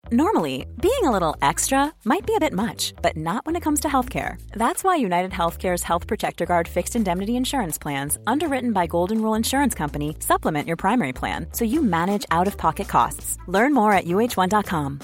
Normally, being a little extra might be a bit much, but not when it comes to healthcare. That's why United Healthcare's Health Protector Guard fixed indemnity insurance plans, underwritten by Golden Rule Insurance Company, supplement your primary plan so you manage out-of-pocket costs. Learn more at uh1.com.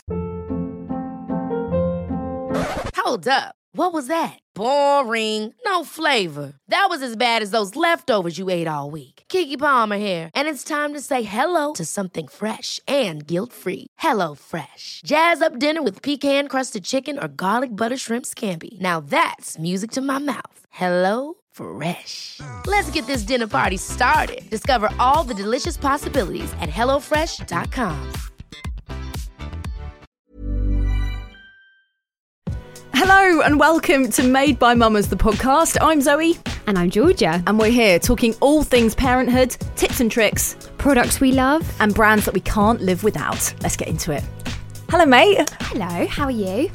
Hold up. What was that? Boring. No flavor. That was as bad as those leftovers you ate all week. Keke Palmer here, and it's time to say hello to something fresh and guilt-free. Hello Fresh. Jazz up dinner with pecan-crusted chicken or garlic butter shrimp scampi. Now that's music to my mouth. Hello Fresh. Let's get this dinner party started. Discover all the delicious possibilities at hellofresh.com. Hello and welcome to Made by Mamas, the podcast. I'm Zoe. And I'm Georgia. And we're here talking all things parenthood, tips and tricks, products we love, and brands that we can't live without. Let's get into it. Hello, mate. Hello, how are you?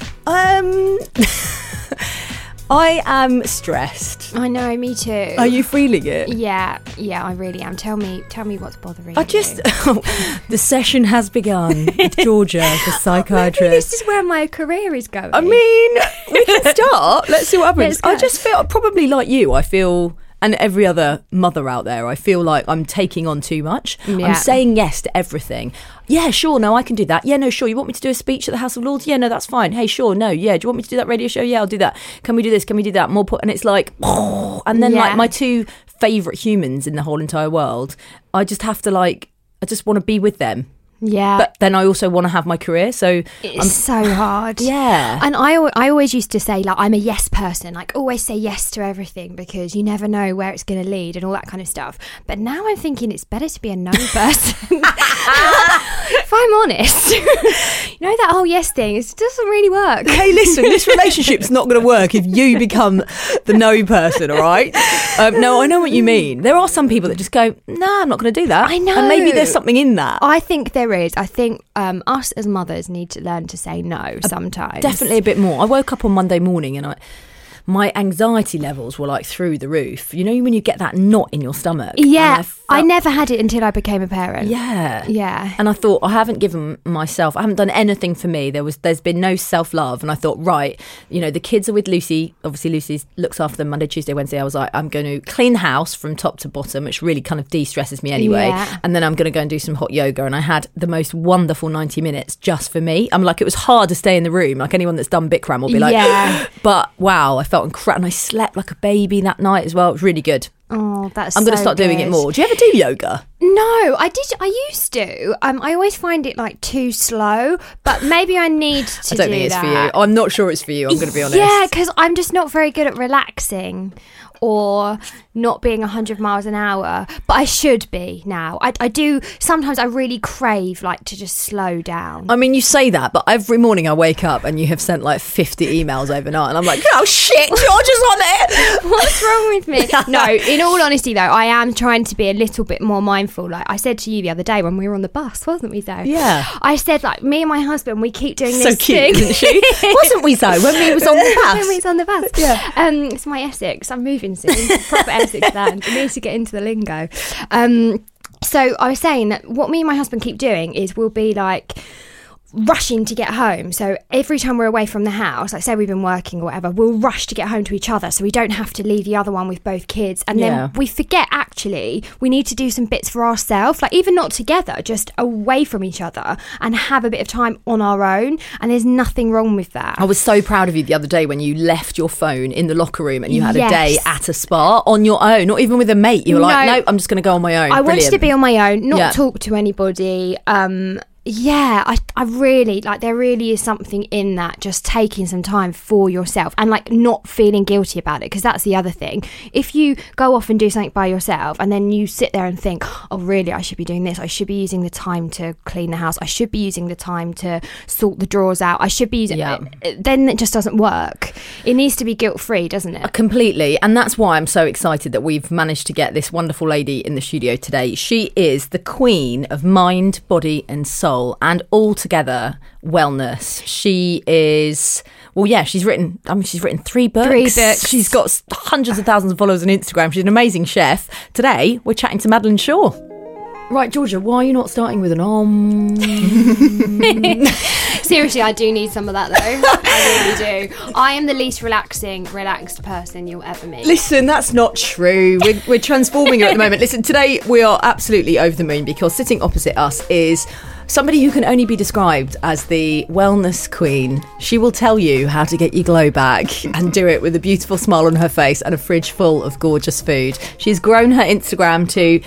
I am stressed. I know, me too. Are you feeling it? Yeah, I really am. Tell me what's bothering you. The session has begun with Georgia, the psychiatrist. Maybe this is where my career is going. I mean, we can start. Let's see what happens. I just feel, probably like you, I feel... And every other mother out there, I feel like I'm taking on too much. Yeah. I'm saying yes to everything. Yeah, sure, no, I can do that. Yeah, no, sure. You want me to do a speech at the House of Lords? Yeah, no, that's fine. Hey, sure, no, yeah. Do you want me to do that radio show? Yeah, I'll do that. Can we do this? Can we do that? And it's like, and then like my two favourite humans in the whole entire world, I just have to I just want to be with them. Yeah. But then I also want to have my career, so... It's so hard. Yeah. And I always used to say, I'm a yes person. Always say yes to everything because you never know where it's going to lead and all that kind of stuff. But now I'm thinking it's better to be a no person. If I'm honest. You know that whole yes thing, it doesn't really work. Hey, listen, this relationship's not going to work if you become the no person, all right? No, I know what you mean. There are some people that just go, nah, I'm not going to do that. I know. And maybe there's something in that. I think there is. I think us as mothers need to learn to say no sometimes. Definitely a bit more. I woke up on Monday morning and my anxiety levels were through the roof. You know when you get that knot in your stomach? Yeah, I never had it until I became a parent. Yeah. And I thought, I haven't given myself, I haven't done anything for me. There's been no self-love. And I thought, right, the kids are with Lucy. Obviously, Lucy looks after them Monday, Tuesday, Wednesday. I was like, I'm going to clean the house from top to bottom, which really kind of de-stresses me anyway. Yeah. And then I'm going to go and do some hot yoga. And I had the most wonderful 90 minutes just for me. I'm like, it was hard to stay in the room. Like anyone that's done Bikram will be like, yeah. But wow, I felt incredible. And I slept like a baby that night as well. It was really good. Oh, that's I'm going to start doing it more. Do you ever do yoga? No, I used to. I always find it too slow, but maybe I need to do that. I don't think it's for you. I'm not sure it's for you, I'm going to be honest. Yeah, because I'm just not very good at relaxing or not being 100 miles an hour, but I should be now. I do, sometimes I really crave to just slow down. I mean, you say that, but every morning I wake up and you have sent 50 emails overnight and I'm like, oh shit, George is on it. What's wrong with me? No, in all honesty though, I am trying to be a little bit more mindful. I said to you the other day when we were on the bus, wasn't we, Zoe? Yeah. I said me and my husband, we keep doing this so cute, thing. Isn't she? Wasn't we, Zoe, when we was on the bus? When we was on the bus. Yeah. It's my Essex. I'm moving soon. Proper Essex land. We need to get into the lingo. So I was saying that what me and my husband keep doing is we'll be rushing to get home. So every time we're away from the house, say we've been working or whatever, we'll rush to get home to each other so we don't have to leave the other one with both kids. And then we forget actually we need to do some bits for ourselves, even not together, just away from each other and have a bit of time on our own. And there's nothing wrong with that. I was so proud of you the other day when you left your phone in the locker room and you had a day at a spa on your own, not even with a mate. You were like, no, I'm just going to go on my own. I wanted to be on my own, not talk to anybody. Yeah, I really there really is something in that, just taking some time for yourself and not feeling guilty about it, because that's the other thing. If you go off and do something by yourself and then you sit there and think, oh really, I should be doing this, I should be using the time to clean the house, I should be using the time to sort the drawers out, I should be using then it just doesn't work. It needs to be guilt-free, doesn't it? Completely. And that's why I'm so excited that we've managed to get this wonderful lady in the studio today. She is the queen of mind, body and soul and altogether wellness. She is, she's written 3 books. 3 books. She's got hundreds of thousands of followers on Instagram. She's an amazing chef. Today, we're chatting to Madeline Shaw. Right, Georgia, why are you not starting with an Seriously, I do need some of that though. I really do. I am the least relaxed person you'll ever meet. Listen, that's not true. We're transforming her at the moment. Listen, today we are absolutely over the moon because sitting opposite us is somebody who can only be described as the wellness queen. She will tell you how to get your glow back and do it with a beautiful smile on her face and a fridge full of gorgeous food. She's grown her Instagram to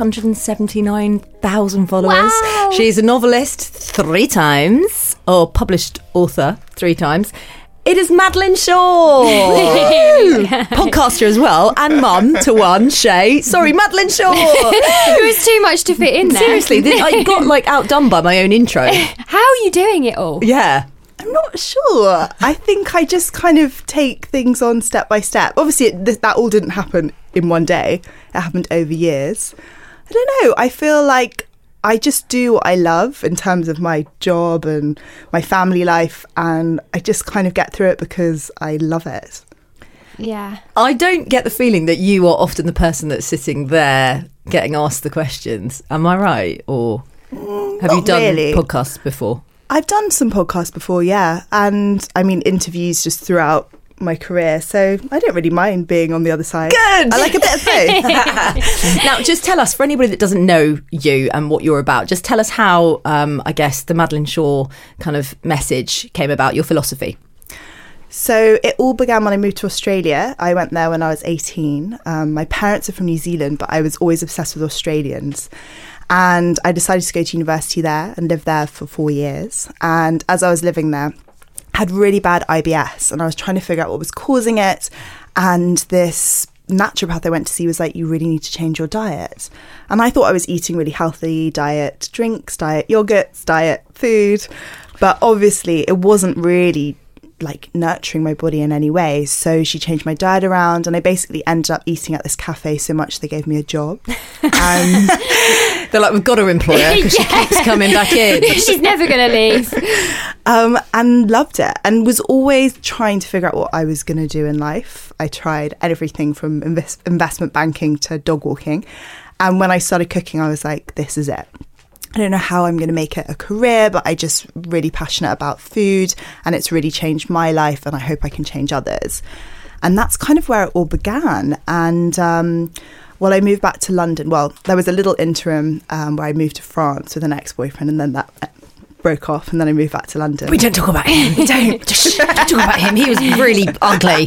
279,000 followers. Wow. She's a novelist 3 times, or published author 3 times. It is Madeline Shaw. Podcaster as well, and mum to one, Shay. Sorry, Madeline Shaw. It was too much to fit in there. Seriously, I got outdone by my own intro. How are you doing it all? Yeah. I'm not sure. I think I just kind of take things on step by step. Obviously, that all didn't happen in one day. It happened over years. I don't know. I feel like I just do what I love in terms of my job and my family life, and I just kind of get through it because I love it. Yeah. I don't get the feeling that you are often the person that's sitting there getting asked the questions. Am I right? Or have you done podcasts before? I've done some podcasts before, yeah. And I mean, interviews just throughout my career, so I don't really mind being on the other side. Good. I like a bit of both. Now, just tell us, for anybody that doesn't know you and what you're about, just tell us how, I guess, the Madeline Shaw kind of message came about, your philosophy. So it all began when I moved to Australia. I went there when I was 18. My parents are from New Zealand, but I was always obsessed with Australians. And I decided to go to university there and live there for 4 years. And as I was living there, had really bad IBS, and I was trying to figure out what was causing it. And this naturopath I went to see was like, you really need to change your diet. And I thought I was eating really healthy, diet drinks, diet yogurts, diet food, but obviously it wasn't really like nurturing my body in any way. So she changed my diet around, and I basically ended up eating at this cafe so much they gave me a job. And they're like, we've got to employ her because she keeps coming back in. She's never going to leave. And loved it, and was always trying to figure out what I was going to do in life. I tried everything from investment banking to dog walking. And when I started cooking, I was like, this is it. I don't know how I'm going to make it a career, but I just really passionate about food, and it's really changed my life, and I hope I can change others. And that's kind of where it all began. And well, I moved back to London. Well, there was a little interim where I moved to France with an ex-boyfriend, and then that broke off, and then I moved back to London. We don't talk about him. Don't talk about him. He was really ugly.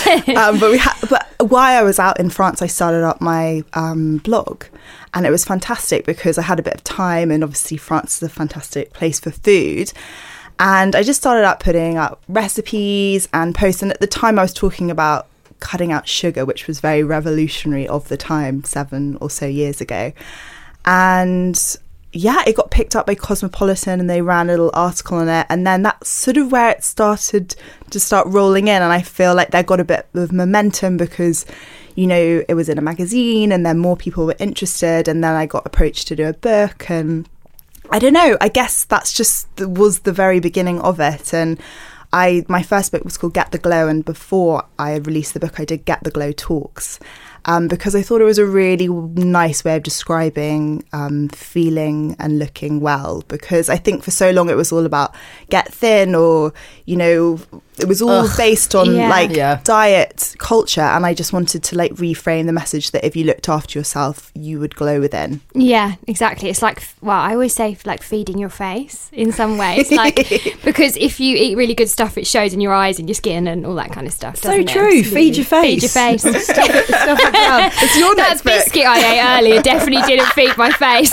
But while I was out in France, I started up my blog, and it was fantastic because I had a bit of time, and obviously France is a fantastic place for food. And I just started out putting up recipes and posts, and at the time I was talking about cutting out sugar, which was very revolutionary of the time, 7 or so years ago. And yeah, it got picked up by Cosmopolitan, and they ran a little article on it, and then that's sort of where it started to start rolling in. And I feel like they got a bit of momentum because, you know, it was in a magazine, and then more people were interested, and then I got approached to do a book. And I don't know, I guess that's just was the very beginning of it. And my first book was called Get the Glow, and before I released the book I did Get the Glow Talks, because I thought it was a really nice way of describing feeling and looking well, because I think for so long it was all about get thin, or, you know, it was all based on diet culture, and I just wanted to like reframe the message that if you looked after yourself you would glow within. Yeah, exactly. It's like, well, I always say like feeding your face in some ways, like because if you eat really good stuff it shows in your eyes and your skin and all that kind of stuff. So true. Feed your face. Feed your face. Stuff it down. It's your next book. That biscuit I ate earlier definitely didn't feed my face.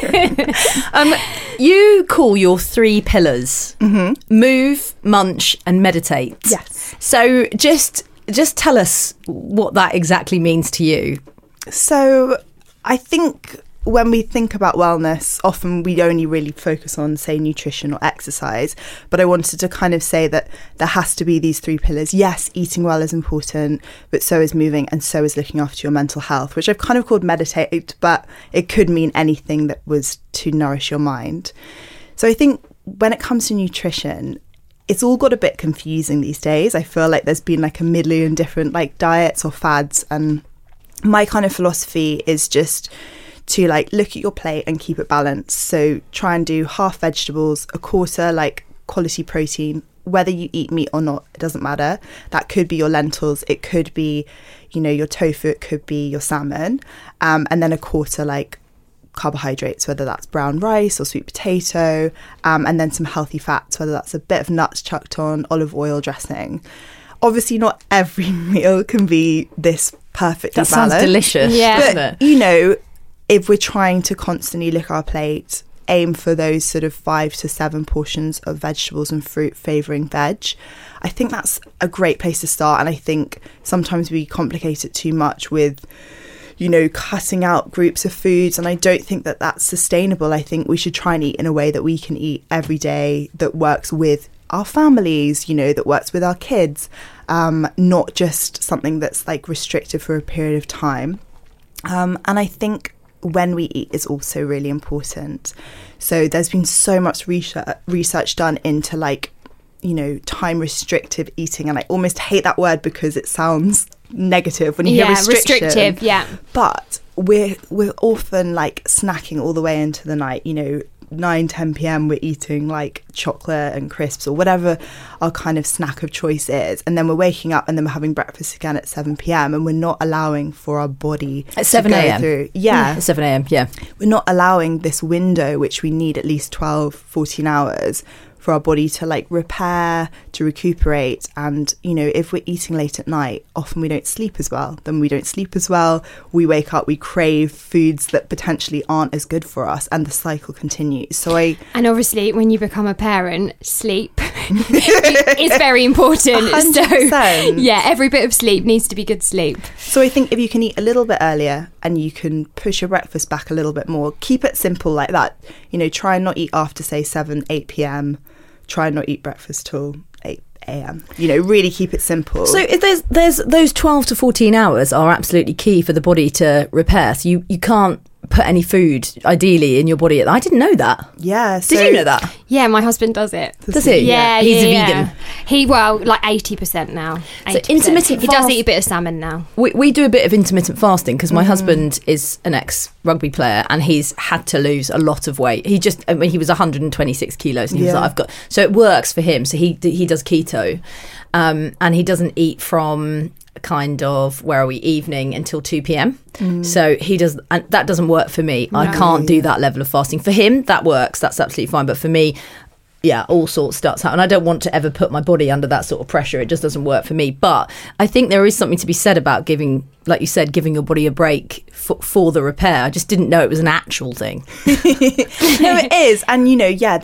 You call your 3 pillars move, munch and meditate. Yes. So just tell us what that exactly means to you. So I think when we think about wellness, often we only really focus on, say, nutrition or exercise. But I wanted to kind of say that there has to be these 3 pillars. Yes, eating well is important, but so is moving, and so is looking after your mental health, which I've kind of called meditate, but it could mean anything that was to nourish your mind. So I think when it comes to nutrition, it's all got a bit confusing these days. I feel like there's been like a million different like diets or fads, and my kind of philosophy is just to like look at your plate and keep it balanced. So try and do half vegetables, a quarter like quality protein, whether you eat meat or not, it doesn't matter. That could be your lentils, it could be, you know, your tofu, it could be your salmon, and then a quarter like carbohydrates, whether that's brown rice or sweet potato, and then some healthy fats, whether that's a bit of nuts chucked on, olive oil dressing. Obviously not every meal can be this perfectly That sounds balanced. delicious, Yeah. doesn't But, it? you know, if we're trying to constantly lick our plate, aim for those sort of 5 to 7 portions of vegetables and fruit, favouring veg. I think that's a great place to start. And I think sometimes we complicate it too much with, you know, cutting out groups of foods. And I don't think that that's sustainable. I think we should try and eat in a way that we can eat every day that works with our families, you know, that works with our kids, not just something that's like restricted for a period of time. And I think when we eat is also really important. So there's been so much research done into like, you know, time restrictive eating. And I almost hate that word because it sounds negative when you hear restriction. restrictive, yeah. But we're often like snacking all the way into the night, you know, 9-10 p.m. we're eating like chocolate and crisps or whatever our kind of snack of choice is, and then we're waking up and then we're having breakfast again at 7 p.m. and we're not allowing for our body At 7 to go a.m. through. Yeah, At 7 a.m. Yeah. we're not allowing this window, which we need at least 12-14 hours for our body to like repair, to recuperate. And, you know, if we're eating late at night, often we don't sleep as well. Then we don't sleep as well. We wake up, we crave foods that potentially aren't as good for us, and the cycle continues. And obviously, when you become a parent, sleep is very important. 100%. So, yeah, every bit of sleep needs to be good sleep. So I think if you can eat a little bit earlier and you can push your breakfast back a little bit more, keep it simple like that. You know, try and not eat after, say, 7-8 p.m. Try and not eat breakfast till 8 a.m. You know, really keep it simple. So if there's those 12 to 14 hours are absolutely key for the body to repair. So you can't put any food ideally in your body. I didn't know that. yeah. Did you know that? Yeah, my husband does it. Does he? Yeah, He's a yeah. vegan. He, well, like 80% now. 80%. intermittent He does fast- eat a bit of salmon now. We do a bit of intermittent fasting because my husband is an ex-rugby player and he's had to lose a lot of weight. He was 126 kilos and he was Yeah. like, so it works for him. So he does keto, and he doesn't eat from kind of, where are we, evening until 2 p.m. So he does, and that doesn't work for me. I can't do that level of fasting. For him, that works. That's absolutely fine. But for me, yeah, all sorts starts happening. And I don't want to ever put my body under that sort of pressure. It just doesn't work for me. But I think there is something to be said about giving, like you said, giving your body a break for the repair. I just didn't know it was an actual thing. No, it is. And, you know, yeah,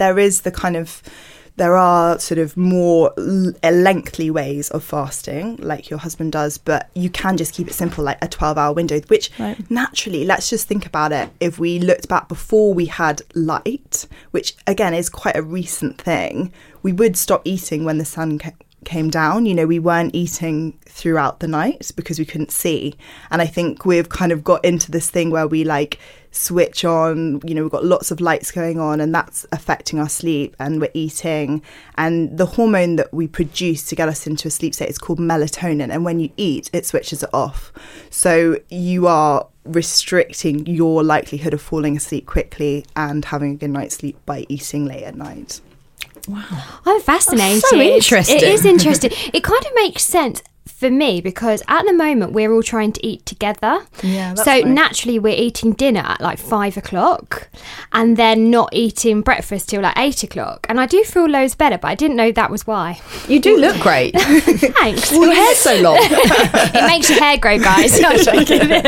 there are sort of more lengthy ways of fasting, like your husband does, but you can just keep it simple, like a 12-hour window, which naturally, let's just think about it. If we looked back before we had light, which again is quite a recent thing, we would stop eating when the sun came down. You know, we weren't eating throughout the night because we couldn't see. And I think we've kind of got into this thing where we like switch on, you know, we've got lots of lights going on and that's affecting our sleep, and we're eating, and the hormone that we produce to get us into a sleep state is called melatonin, and when you eat it switches it off. So you are restricting your likelihood of falling asleep quickly and having a good night's sleep by eating late at night. I'm fascinated. That's so interesting. It is interesting. It kind of makes sense for me because at the moment we're all trying to eat together. Yeah, that's so right. naturally we're eating dinner at like 5 o'clock and then not eating breakfast till like 8 o'clock. And I do feel loads better, but I didn't know that was why. You do look great. Thanks. Your hair's so long. It makes your hair grow, guys. No, I'm joking.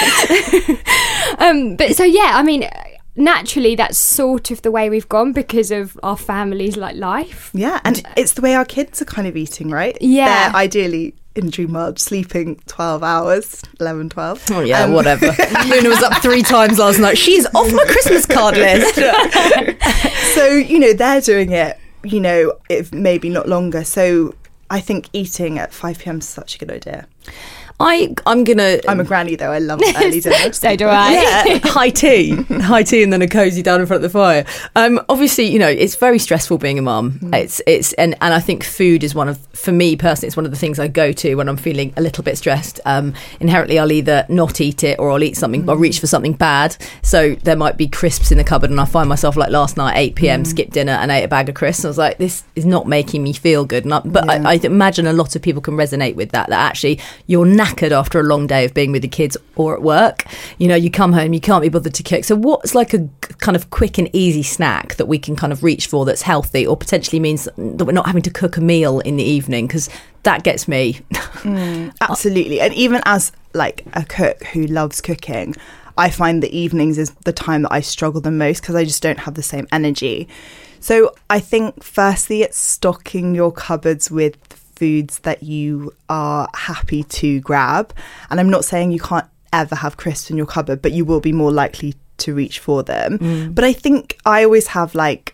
But so yeah, I mean, naturally that's sort of the way we've gone because of our family's like life. Yeah, and it's the way our kids are kind of eating, right? Yeah. They're ideally, in dream world, sleeping 12 hours, 11, 12. Oh yeah, whatever. Luna was up 3 times last night. She's off my Christmas card list. So, you know, they're doing it, you know, if maybe not longer. So I think eating at 5 p.m. is such a good idea. I'm gonna. I'm a granny though. I love early dinner. So do I. Yeah, high tea, and then a cozy down in front of the fire. Obviously, it's very stressful being a mum. And I think food is for me personally, it's one of the things I go to when I'm feeling a little bit stressed. Inherently, I'll either not eat it or I'll eat something. I'll reach for something bad. So there might be crisps in the cupboard, and I find myself like last night, 8 p.m, skipped dinner and ate a bag of crisps. I was like, this is not making me feel good. I imagine a lot of people can resonate with that actually you're knackered after a long day of being with the kids or at work. You come home, you can't be bothered to cook. So what's like a kind of quick and easy snack that we can kind of reach for that's healthy, or potentially means that we're not having to cook a meal in the evening? Because that gets me. Absolutely. And even as like a cook who loves cooking, I find the evenings is the time that I struggle the most because I just don't have the same energy. So I think firstly it's stocking your cupboards with foods that you are happy to grab. And I'm not saying you can't ever have crisps in your cupboard, but you will be more likely to reach for them. But I think I always have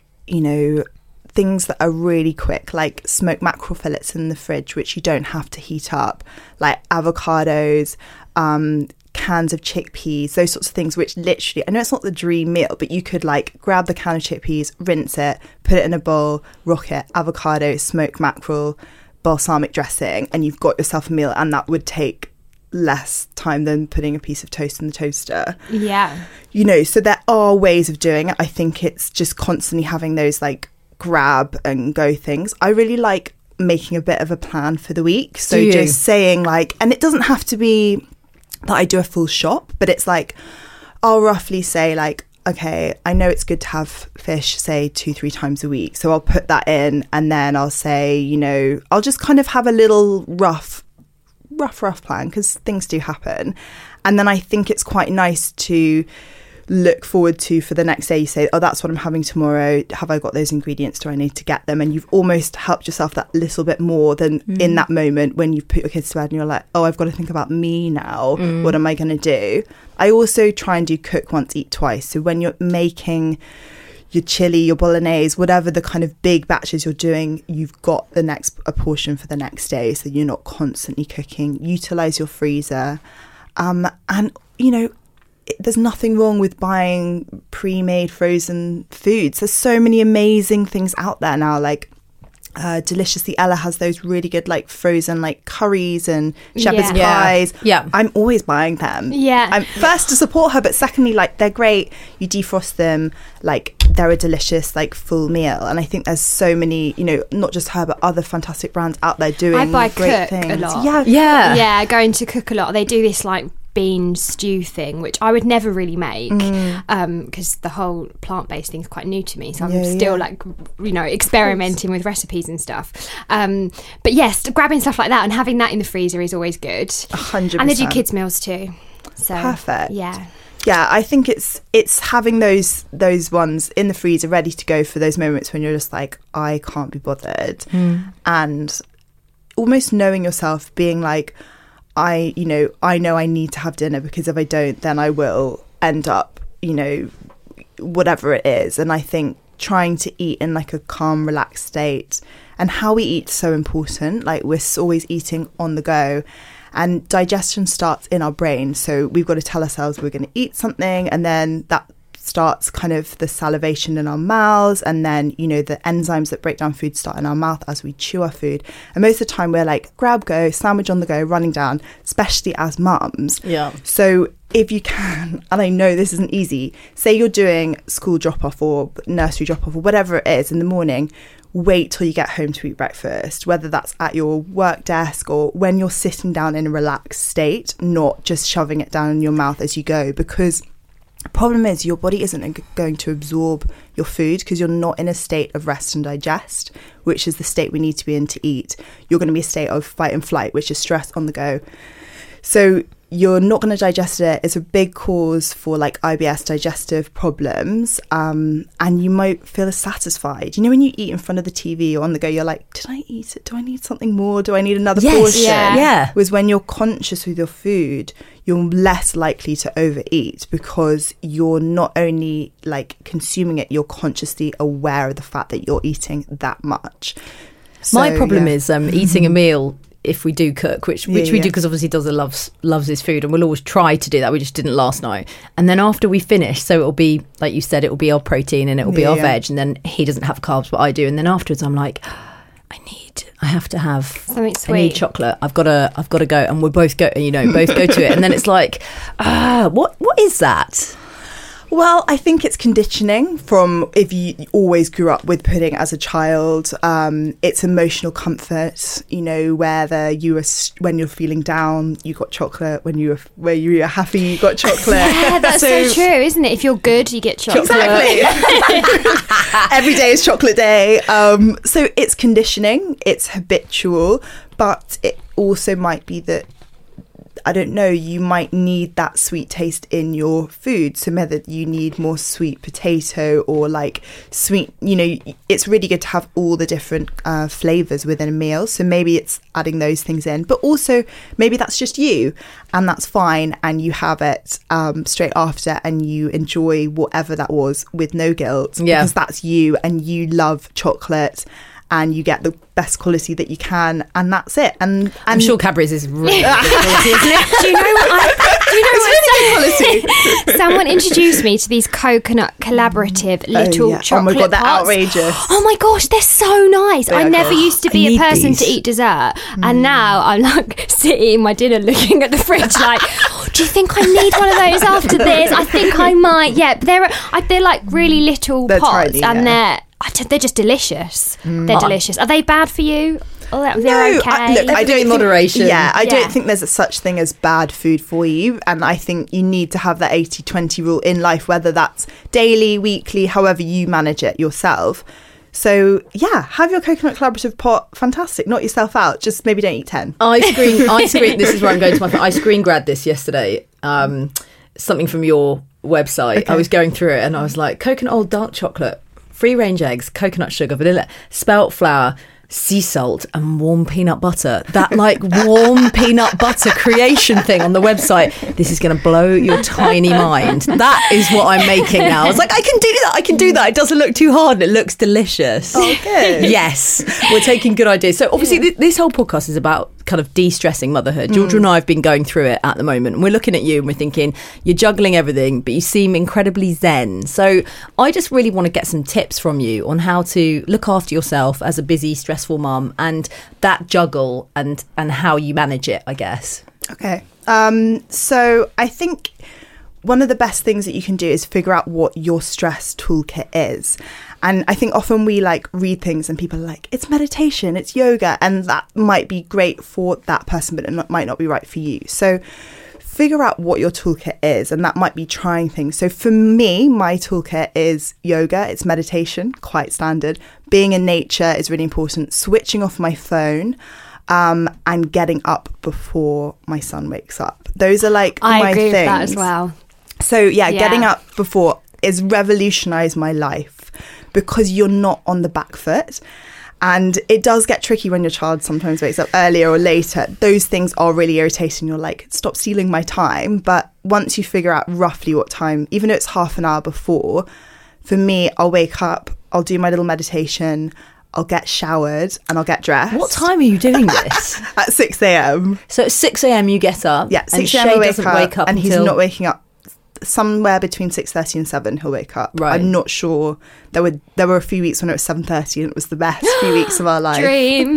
things that are really quick, like smoked mackerel fillets in the fridge, which you don't have to heat up, like avocados, cans of chickpeas, those sorts of things, which literally, I know it's not the dream meal, but you could like grab the can of chickpeas, rinse it, put it in a bowl, rock it, avocado, smoked mackerel, balsamic dressing, and you've got yourself a meal. And that would take less time than putting a piece of toast in the toaster. Yeah. So there are ways of doing it. I think it's just constantly having those like grab and go things. I really like making a bit of a plan for the week. So just saying like, and it doesn't have to be that I do a full shop, but it's like, I'll roughly say like, okay, I know it's good to have fish, say 2-3 times a week. So I'll put that in, and then I'll say, I'll just kind of have a little rough plan, because things do happen. And then I think it's quite nice to look forward to for the next day. You say, oh, that's what I'm having tomorrow. Have I got those ingredients? Do I need to get them? And you've almost helped yourself that little bit more than in that moment when you put your kids to bed and you're like, oh, I've got to think about me now. What am I going to do? I also try and do cook once, eat twice. So when you're making your chili, your bolognese, whatever the kind of big batches you're doing, you've got a portion for the next day. So you're not constantly cooking. Utilize your freezer. And, there's nothing wrong with buying pre-made frozen foods. There's so many amazing things out there now, like Deliciously Ella has those really good like frozen like curries and shepherd's pies. Yeah. I'm always buying them. Yeah. I'm first to support her, but secondly, like they're great. You defrost them, like they're a delicious like full meal. And I think there's so many, not just her but other fantastic brands out there doing I buy great Cook things. a lot. Yeah. Going to Cook a lot. They do this like bean stew thing, which I would never really make because the whole plant-based thing is quite new to me, so I'm still like experimenting with recipes and stuff, but yes, grabbing stuff like that and having that in the freezer is always good. 100%. And they do kids meals too, so perfect. yeah, I think it's having those ones in the freezer ready to go for those moments when you're just like, I can't be bothered, and almost knowing yourself, being like, I know I need to have dinner, because if I don't, then I will end up, whatever it is. And I think trying to eat in like a calm, relaxed state, and how we eat is so important. Like we're always eating on the go, and digestion starts in our brain. So we've got to tell ourselves we're going to eat something, and then that starts kind of the salivation in our mouths, and then the enzymes that break down food start in our mouth as we chew our food. And most of the time we're like grab, go, sandwich on the go, running down, especially as mums. So if you can, and I know this isn't easy, say you're doing school drop off or nursery drop off or whatever it is in the morning, wait till you get home to eat breakfast, whether that's at your work desk or when you're sitting down in a relaxed state, not just shoving it down in your mouth as you go. Because the problem is your body isn't going to absorb your food because you're not in a state of rest and digest, which is the state we need to be in to eat. You're going to be a state of fight and flight, which is stress on the go. So you're not going to digest it. It's a big cause for like IBS, digestive problems, and you might feel satisfied. When you eat in front of the TV or on the go, you're like, did I eat it? Do I need something more? Do I need another portion? Yeah. Whereas when you're conscious with your food, you're less likely to overeat, because you're not only like consuming it, you're consciously aware of the fact that you're eating that much. My problem is eating a meal if we do cook, which we do because obviously Dozer loves his food, and we'll always try to do that. We just didn't last night. And then after we finish, so it'll be, like you said, it'll be our protein and it'll be our veg, and then he doesn't have carbs, but I do. And then afterwards I'm like, I have to have something sweet. I need chocolate. I've got to go, and we both go to it. And then it's like, what is that? Well, I think it's conditioning from if you always grew up with pudding as a child. It's emotional comfort, whether when you're feeling down, you got chocolate. When you were happy, you got chocolate. Yeah, that's so true, isn't it? If you're good, you get chocolate. Exactly. Every day is chocolate day. So it's conditioning, it's habitual, but it also might be that, I don't know, you might need that sweet taste in your food. So whether you need more sweet potato or like sweet, it's really good to have all the different flavours within a meal. So maybe it's adding those things in, but also maybe that's just you, and that's fine, and you have it straight after and you enjoy whatever that was with no guilt, because that's you and you love chocolate. And you get the best quality that you can, and that's it. And I'm sure Cadbury's is really good quality, isn't it? Do you know what? Someone introduced me to these coconut collaborative little chocolate Oh my God, they're pots. outrageous. Oh my gosh, they're so nice. I never used to be a person to eat dessert, and now I'm like sitting eating my dinner, looking at the fridge, like, do you think I need one of those after this? I think I might. Yeah, they're like really little pots, tiny, and they're just delicious. They're delicious. Are they bad for you? Oh, they're okay. I don't in moderation. I don't think there's such thing as bad food for you, and I think you need to have that 80-20 rule in life, whether that's daily, weekly, however you manage it yourself. So have your coconut collaborative pot. Fantastic. Knock yourself out. Just maybe don't eat 10. I screen. This is where I'm going to my phone. I screen grabbed this yesterday. Something from your website. Okay. I was going through it and I was like, coconut old dark chocolate, free range eggs, coconut sugar, vanilla, spelt flour, sea salt and warm peanut butter. That like warm peanut butter creation thing on the website. This is going to blow your tiny mind. That is what I'm making now. I was like, I can do that. It doesn't look too hard and it looks delicious. Oh, good. Yes, we're taking good ideas. So obviously this whole podcast is about kind of de-stressing motherhood. Georgia and I have been going through it at the moment, and we're looking at you and we're thinking you're juggling everything, but you seem incredibly zen. So I just really want to get some tips from you on how to look after yourself as a busy, stressful mum, and that juggle and how you manage it, I guess. Okay. So I think one of the best things that you can do is figure out what your stress toolkit is. And I think often we like read things and people are like, it's meditation, it's yoga, and that might be great for that person, but it might not be right for you. So figure out what your toolkit is, and that might be trying things. So for me, my toolkit is yoga, it's meditation, quite standard. Being in nature is really important. Switching off my phone, and getting up before my son wakes up. Those are like my things. I agree with that as well. So getting up before is revolutionised my life, because you're not on the back foot. And it does get tricky when your child sometimes wakes up earlier or later. Those things are really irritating. You're like, stop stealing my time. But once you figure out roughly what time, even though it's half an hour before, for me, I'll wake up, I'll do my little meditation, I'll get showered and I'll get dressed. What time are you doing this? At 6 a.m. So at 6 a.m. you get up. Yeah, 6 a.m. I doesn't wake up and he's not waking up. Somewhere between 6:30 and 7 he'll wake up. Right. I'm not sure. There were a few weeks when it was 7:30 and it was the best few weeks of our life. Dream.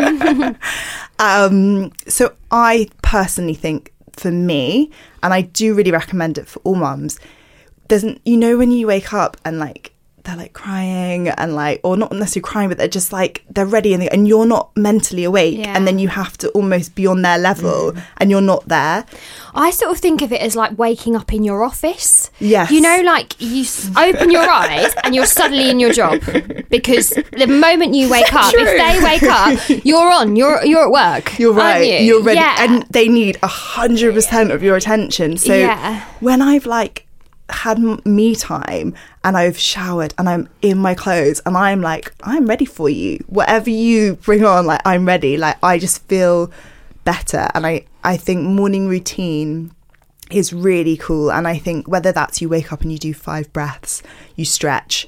So I personally think for me, and I do really recommend it for all mums, when you wake up and like they're like crying and like, or not necessarily crying, but they're just like, they're ready and you're not mentally awake, and then you have to almost be on their level and you're not there. I sort of think of it as like waking up in your office. Yes. Like you open your eyes and you're suddenly in your job, because the moment you wake up, if they wake up, you're at work. You're right. Aren't you? You're ready. Yeah. And they need 100% of your attention. So when I've like had me time and I've showered and I'm in my clothes and I'm like, I'm ready for you. Whatever you bring on, like I'm ready. Like I just feel better. And I think morning routine is really cool. And I think whether that's you wake up and you do 5 breaths, you stretch,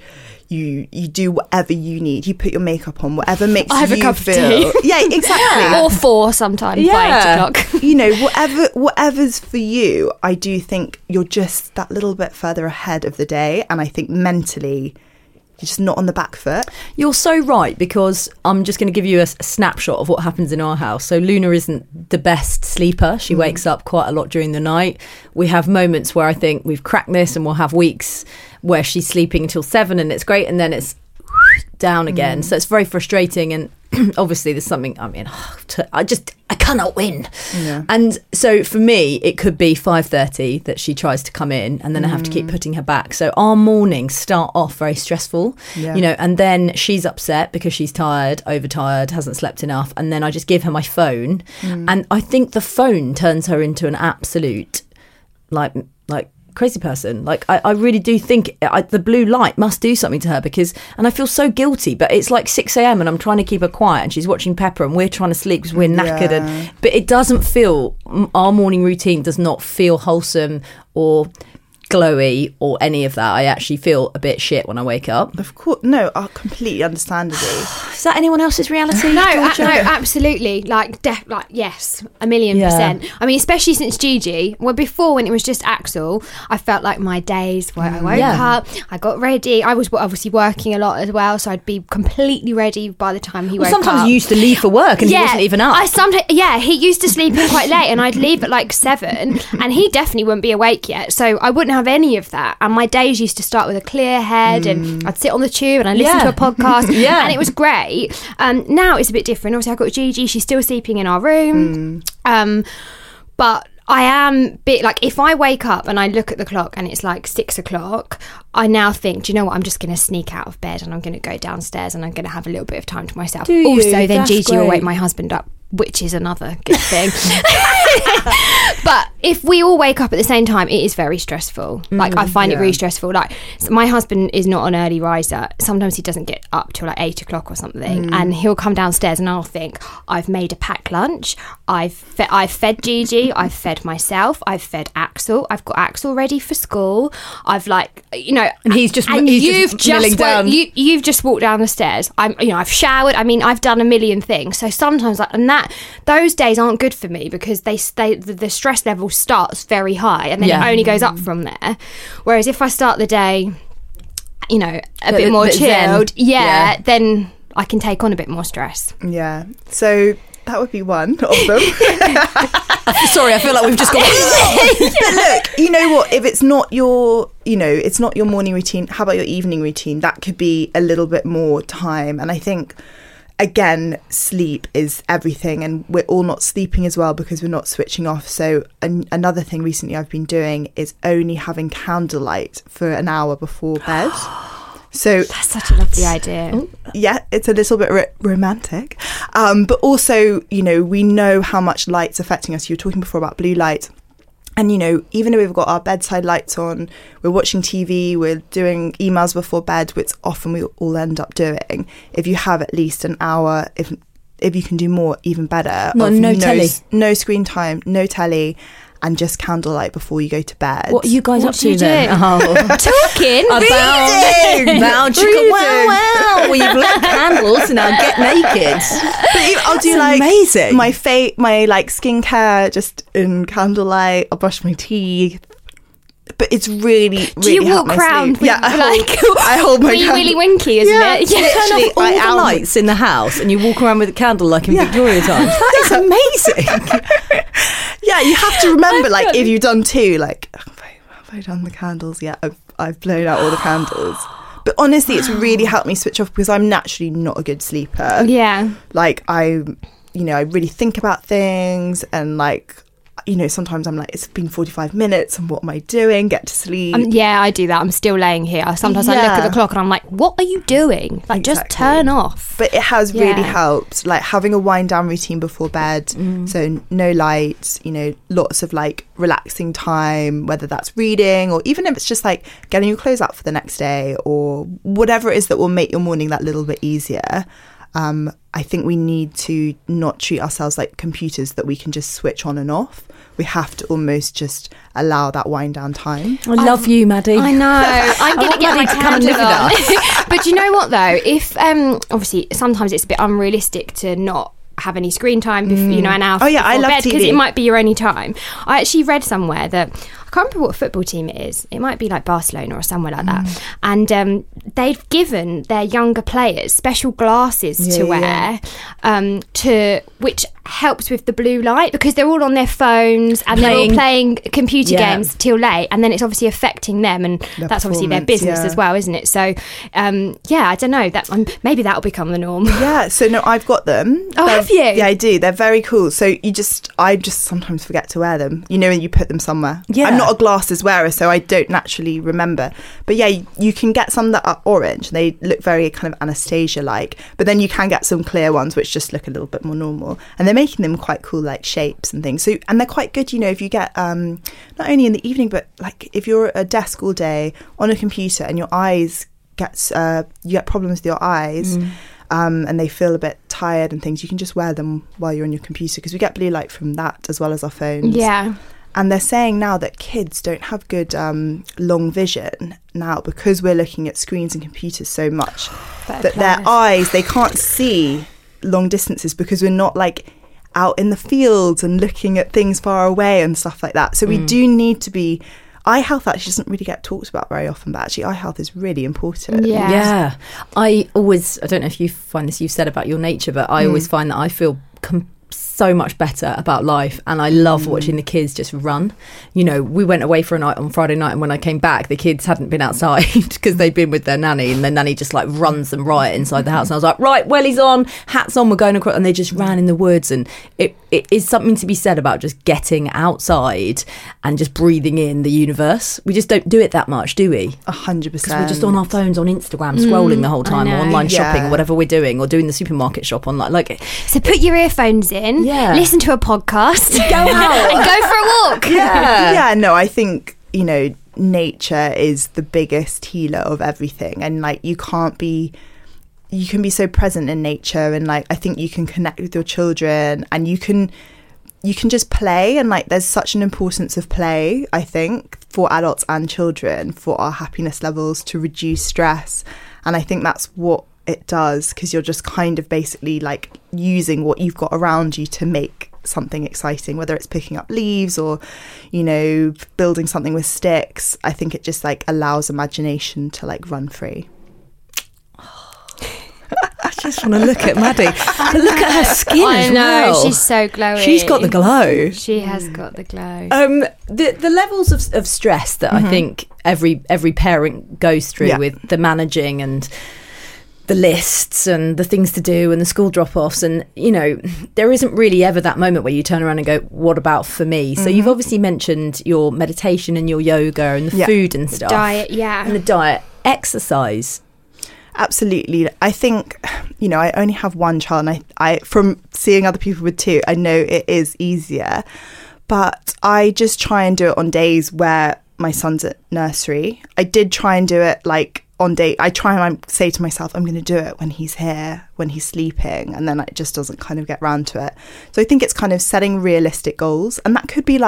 You do whatever you need. You put your makeup on, whatever makes I have you a cup feel. of tea. Yeah, exactly. Or 4 sometimes by 8 o'clock. You know, whatever's for you. I do think you're just that little bit further ahead of the day, and I think mentally you're just not on the back foot. You're so right, because I'm just going to give you a snapshot of what happens in our house. So Luna isn't the best sleeper. She wakes up quite a lot during the night. We have moments where I think we've cracked this, and we'll have weeks where she's sleeping until 7 and it's great, and then it's down again. So it's very frustrating, and obviously there's something, I mean, I cannot win. Yeah. And so for me, it could be 5:30 that she tries to come in, and then I have to keep putting her back. So our mornings start off very stressful, you know, and then she's upset because she's tired, overtired, hasn't slept enough. And then I just give her my phone. And I think the phone turns her into an absolute, like crazy person. Like I really do think the blue light must do something to her, and I feel so guilty, but it's like 6 a.m. and I'm trying to keep her quiet, and she's watching Pepper, and we're trying to sleep because we're knackered. But it doesn't feel, our morning routine does not feel wholesome or glowy or any of that. I actually feel a bit shit when I wake up. Of course, no, completely understandably. Is that anyone else's reality? No, absolutely. Like, yes, 1,000,000%. I mean, especially since Gigi. Well, before, when it was just Axel, I felt like my days where I woke up, I got ready. I was obviously working a lot as well, so I'd be completely ready by the time he woke up. Sometimes you used to leave for work and he wasn't even up. He used to sleep in quite late, and I'd leave at like 7, and he definitely wouldn't be awake yet. So I wouldn't have any of that, and my days used to start with a clear head, and I'd sit on the tube and I'd listen to a podcast, and it was great. Now it's a bit different. Obviously I've got Gigi, she's still sleeping in our room, but I am a bit like, if I wake up and I look at the clock and it's like 6 o'clock, I now think, do you know what, I'm just going to sneak out of bed and I'm going to go downstairs and I'm going to have a little bit of time to myself. Also, then That's Gigi will wake my husband up, which is another good thing. But if we all wake up at the same time, it is very stressful. Like, I find it really stressful. Like, so my husband is not an early riser. Sometimes he doesn't get up till like 8 o'clock or something, and he'll come downstairs and I'll think, I've made a packed lunch, I've fed Gigi, I've fed myself, I've fed Axel, I've got Axel ready for school, I've like, you know, and you've just walked down the stairs. I've showered. I mean, I've done a million things. So sometimes, like, and those days aren't good for me, because the stress level starts very high and then it only goes up from there. Whereas if I start the day, you know, a bit more chilled, then I can take on a bit more stress. Yeah. So that would be one of them. Sorry, I feel like we've just got. But look, you know what? If it's not your, it's not your morning routine, how about your evening routine? That could be a little bit more time. And I think, again, sleep is everything, and we're all not sleeping as well because we're not switching off. So another thing recently I've been doing is only having candlelight for an hour before bed. So that's such a lovely idea. Yeah, it's a little bit romantic, but also, we know how much light's affecting us. You were talking before about blue light. And, even if we've got our bedside lights on, we're watching TV, we're doing emails before bed, which often we all end up doing. If you have at least an hour, if you can do more, even better. No telly. No screen time, no telly, and just candlelight before you go to bed. What are you guys up to then? Talking? About wow. We've lit candles and now get naked. But I'll do amazing. my skincare just in candlelight. I'll brush my teeth. But it's really, really. Do you walk around? I hold my candle. Willy Winky, isn't it? You turn off all the lights in the house and you walk around with a candle like in Victoria times. That is amazing. Yeah, you have to remember, if you've done two, have I done the candles yet? I've blown out all the candles. But honestly, it's really helped me switch off, because I'm naturally not a good sleeper. Yeah. I really think about things, and sometimes I'm like, it's been 45 minutes and what am I doing? Get to sleep. I do that. I'm still laying here. Sometimes I look at the clock and I'm like, what are you doing? Just turn off. But it has really helped, having a wind down routine before bed. So no lights, lots of relaxing time, whether that's reading or even if it's just getting your clothes out for the next day or whatever it is that will make your morning that little bit easier. I think we need to not treat ourselves like computers that we can just switch on and off. We have to almost just allow that wind down time. I love you, Maddie. I know. I'm going to get my Maddie to come and live with on. But you know what though? If obviously sometimes it's a bit unrealistic to not have any screen time, an hour I before love bed, because TV. it might be your only time. I actually read somewhere that, I can't remember what football team it is. It might be like Barcelona or somewhere like that. And they've given their younger players special glasses to wear, which helps with the blue light, because they're all on their phones and they're all playing computer games till late, and then it's obviously affecting them, and that's obviously their business as well, isn't it? So I don't know, that maybe that'll become the norm. So no, I've got them. Oh, have you? Yeah, I do. They're very cool. So I just sometimes forget to wear them, and you put them somewhere. I'm not a glasses wearer, so I don't naturally remember, but you can get some that are orange. They look very kind of Anastasia like, but then you can get some clear ones which just look a little bit more normal, and they're making them quite cool, like shapes and things. So, and they're quite good, if you get not only in the evening, but like if you're at a desk all day on a computer and your eyes you get problems with your eyes, and they feel a bit tired and things, you can just wear them while you're on your computer, because we get blue light from that as well as our phones. And they're saying now that kids don't have good long vision now, because we're looking at screens and computers so much, that their eyes, they can't see long distances, because we're not like out in the fields and looking at things far away and stuff like that. So we do need to be... Eye health actually doesn't really get talked about very often, but actually eye health is really important. Yeah. I don't know if you find this, you've said about your nature, but I always find that I feel so much better about life, and I love watching the kids just run. We went away for a night on Friday night, and when I came back, the kids hadn't been outside because they'd been with their nanny, and the nanny just like runs them riot inside the house, and I was like, right, wellies on, hats on, we're going across, and they just ran in the woods. And it is something to be said about just getting outside and just breathing in the universe. We just don't do it that much, do we? 100%. Because we're just on our phones on Instagram scrolling the whole time, or online shopping, or whatever we're doing, or doing the supermarket shop online. So put your earphones in, listen to a podcast, go out and go for a walk. I think nature is the biggest healer of everything, and you can be so present in nature, and I think you can connect with your children, and you can just play, and there's such an importance of play, I think, for adults and children, for our happiness levels, to reduce stress. And I think that's what it does, because you're just kind of basically using what you've got around you to make something exciting, whether it's picking up leaves or building something with sticks. I think it just allows imagination to run free. I just want to look at Maddie. But look at her skin as well. I know, she's so glowy. She's got the glow. She has got the glow. The levels of stress that I think every parent goes through with the managing and the lists and the things to do and the school drop-offs, and there isn't really ever that moment where you turn around and go, what about for me? So you've obviously mentioned your meditation and your yoga and the food and stuff, diet, and the diet, exercise. Absolutely. I think I only have one child, and I from seeing other people with two, I know it is easier, but I just try and do it on days where my son's at nursery. I did try and do it on day. I try and say to myself, I'm going to do it when he's here, when he's sleeping, and then it just doesn't kind of get round to it. So I think it's kind of setting realistic goals, and that could be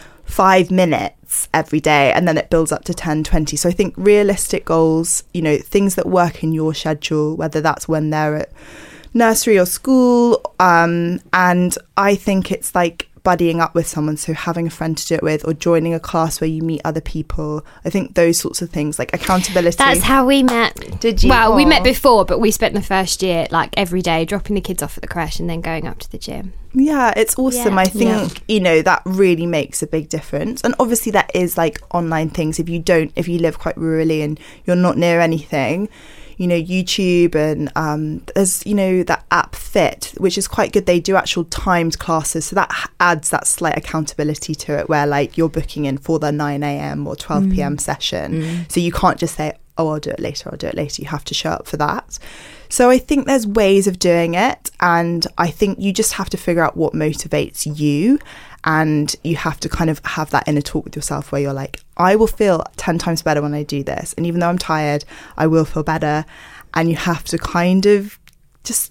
5 minutes every day, and then it builds up to 10, 20. So I think realistic goals, things that work in your schedule, whether that's when they're at nursery or school, and I think it's buddying up with someone, so having a friend to do it with, or joining a class where you meet other people. I think those sorts of things, accountability. That's how we met. Did you? Well, we met before, but we spent the first year every day dropping the kids off at the creche and then going up to the gym. Yeah, it's awesome. I think that really makes a big difference. And obviously that is online things. If you live quite rurally and you're not near anything, YouTube, and there's that app Fit, which is quite good. They do actual timed classes, so that adds that slight accountability to it, where you're booking in for the 9 a.m. or 12 p.m. session, so you can't just say, oh, I'll do it later. You have to show up for that. So I think there's ways of doing it, and I think you just have to figure out what motivates you, and you have to kind of have that inner talk with yourself where you're I will feel 10 times better when I do this, and even though I'm tired, I will feel better. And you have to kind of just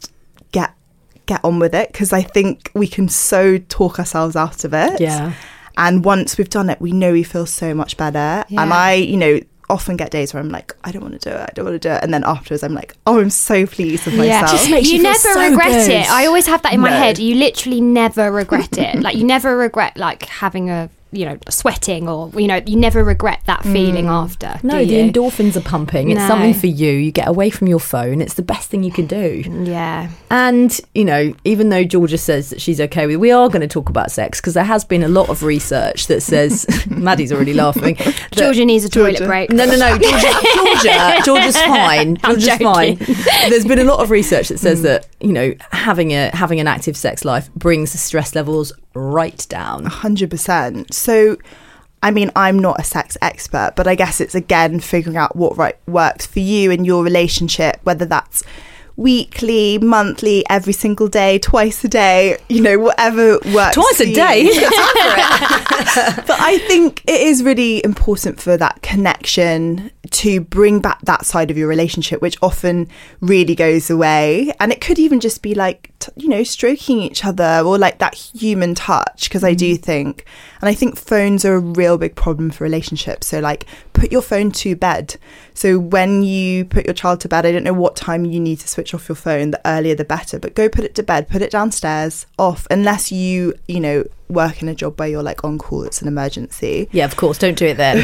get on with it, because I think we can so talk ourselves out of it. Yeah. And once we've done it, we know we feel so much better. Yeah. And I, often get days where I'm like, I don't want to do it. And then afterwards I'm like, oh, I'm so pleased with myself. Just makes you you feel never so regret good. it. I always have that in my No. head. You literally never regret it. Like, you never regret like having a, sweating, or, you never regret that feeling after. No, do the you? endorphins are pumping. It's No. something for you. You get away from your phone. It's the best thing you can do. Yeah. And, even though Georgia says that she's okay with it, we are going to talk about sex, because there has been a lot of research that says, Maddie's already laughing. that- Georgia needs a toilet break. No, Georgia's fine. Georgia's fine. There's been a lot of research that says that, having an active sex life brings the stress levels right down. 100%. So, I mean, I'm not a sex expert, but I guess it's, again, figuring out what works for you in your relationship, whether that's weekly, monthly, every single day, twice a day, whatever works. Twice for a you. day? But I think it is really important for that connection to bring back that side of your relationship, which often really goes away. And it could even just be like, stroking each other, or like that human touch. Because I do think, and I think phones are a real big problem for relationships. So like, put your phone to bed. So when you put your child to bed, I don't know what time you need to switch off your phone, the earlier the better, but go put it to bed, put it downstairs, off, unless you work in a job where you're like on call, it's an emergency. Yeah, of course. Don't do it then.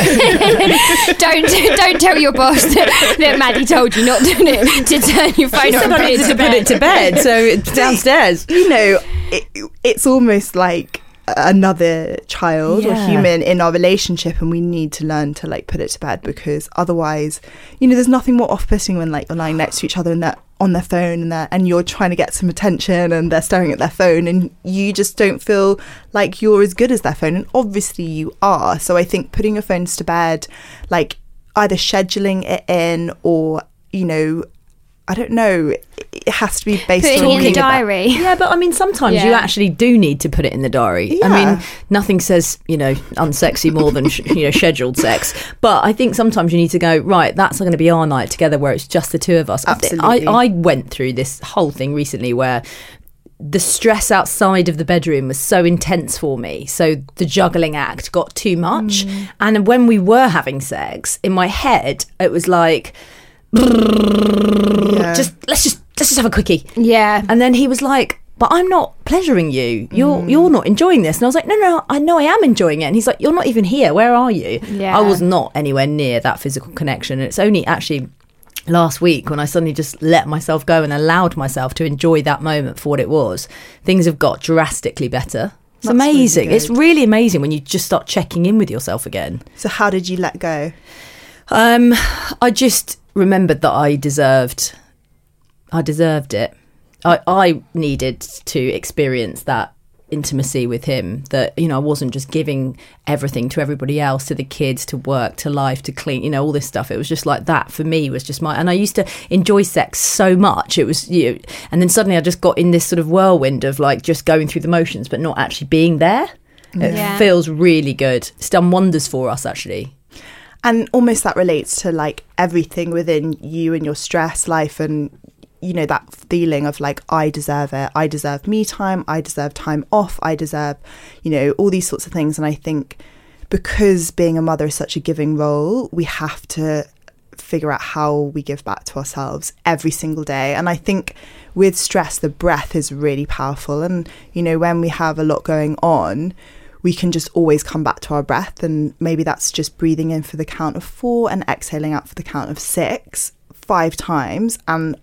Don't tell your boss that Maddie told you not to turn your phone on. I needed to put it to bed, so it's downstairs. It's almost like another child or Yeah. human in our relationship, and we need to learn to like put it to bed, because otherwise, there's nothing more off-putting when like you're lying next to each other and they're on their phone and you're trying to get some attention and they're staring at their phone, and you just don't feel like you're as good as their phone, and obviously you are. So I think putting your phones to bed, like either scheduling it in, or I don't know, it has to be based Putting on it in the you. diary. Yeah, but I mean, sometimes you Yeah. actually do need to put it in the diary. I Yeah. mean, nothing says, unsexy more than, scheduled sex. But I think sometimes you need to go, right, that's going to be our night together where it's just the two of us. Absolutely. I went through this whole thing recently where the stress outside of the bedroom was so intense for me. So the juggling act got too much. And when we were having sex, in my head, it was like, Yeah. let's just have a quickie. Yeah. And then he was like, but I'm not pleasuring you. You're not enjoying this. And I was like, no, I know I am enjoying it. And he's like, you're not even here. Where are you? Yeah. I was not anywhere near that physical connection. And it's only actually last week when I suddenly just let myself go and allowed myself to enjoy that moment for what it was. Things have got drastically better. It's That's amazing. really It's good. really amazing when you just start checking in with yourself again. So how did you let go? I just remembered that I deserved it. I needed to experience that intimacy with him, that I wasn't just giving everything to everybody else, to the kids, to work, to life, to clean, all this stuff. It was just like that for me was just and I used to enjoy sex so much. It was and then suddenly I just got in this sort of whirlwind of like just going through the motions but not actually being there. Yeah. It feels really good. It's done wonders for us actually. And almost that relates to like everything within you and your stress life, and that feeling of like, I deserve it, I deserve me time, I deserve time off, I deserve all these sorts of things. And I think because being a mother is such a giving role, we have to figure out how we give back to ourselves every single day. And I think with stress, the breath is really powerful, and when we have a lot going on, we can just always come back to our breath. And maybe that's just breathing in for the count of 4 and exhaling out for the count of 6, 5 times. And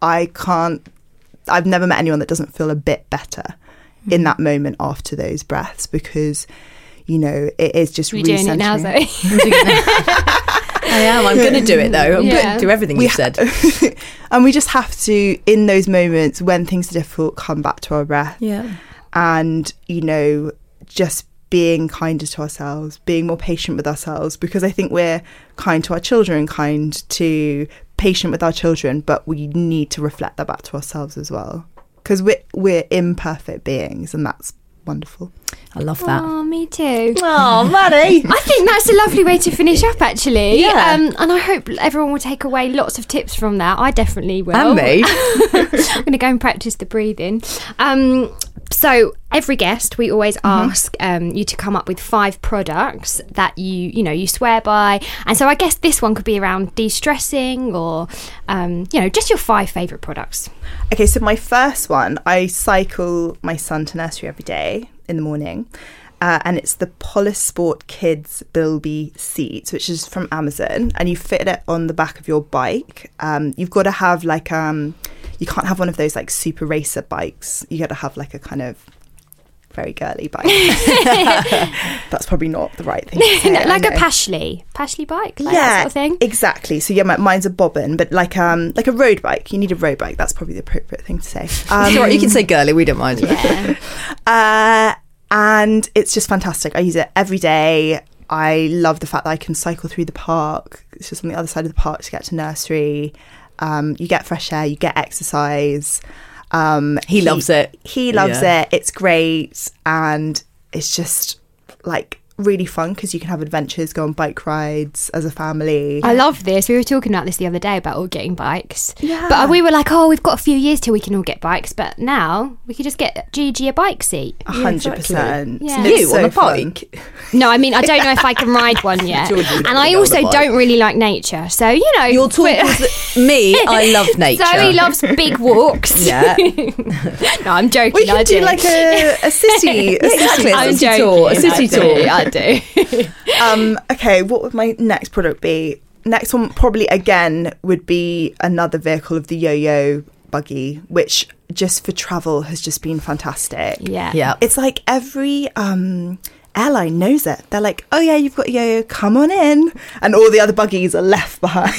I've never met anyone that doesn't feel a bit better in that moment after those breaths, because, it is just We're really doing it now, centering. Zoe. I am. I'm going to do it though. I'm Yeah. going to do everything you said. And we just have to, in those moments when things are difficult, come back to our breath. Yeah. And, just being kinder to ourselves, being more patient with ourselves, because I think we're kind to our children, patient with our children, but we need to reflect that back to ourselves as well, because we're imperfect beings, and that's wonderful. I love that. Oh, me too. Oh, Maddie. I think that's a lovely way to finish up, actually. Yeah. And I hope everyone will take away lots of tips from that. I definitely will. And me. I'm going to go and practice the breathing. So every guest, we always ask you to come up with 5 products that you swear by. And so I guess this one could be around de-stressing or, just your 5 favourite products. Okay, so my first one, I cycle my son to nursery every day in the morning. And it's the Polisport Kids Bilby seat, which is from Amazon. And you fit it on the back of your bike. You've got to have like... you can't have one of those like super racer bikes. You got to have like a kind of very girly bike. That's probably not the right thing to say. Like a Pashley bike, like that sort of thing. Exactly. So yeah, mine's a bobbin, but like a road bike. You need a road bike. That's probably the appropriate thing to say. It's all right, you can say girly. We don't mind. Yeah. And it's just fantastic. I use it every day. I love the fact that I can cycle through the park. It's just on the other side of the park to get to nursery. You get fresh air, you get exercise. He loves it. He loves it. It's great. And it's just like really fun because you can have adventures, go on bike rides as a family. I love this. We were talking about this the other day about all getting bikes. Yeah. But we were like, we've got a few years till we can all get bikes. But now we could just get Gigi a bike seat. 100%. Yeah. It's You so on a fun. bike? No, I mean, I don't know if I can ride one yet. And I also don't really like nature. So, You're talking to me. I love nature. Zoe loves big walks. Yeah. No, I'm joking. We I can do like a city. Exactly. A I'm city joking. A city tour. I do. Okay, what would my next product be? Next one probably again would be another vehicle of the Yo-Yo buggy, which just for travel has just been fantastic. Yeah. Yeah. It's like every airline knows it. They're like, oh yeah, you've got a Yo-Yo, come on in. And all the other buggies are left behind.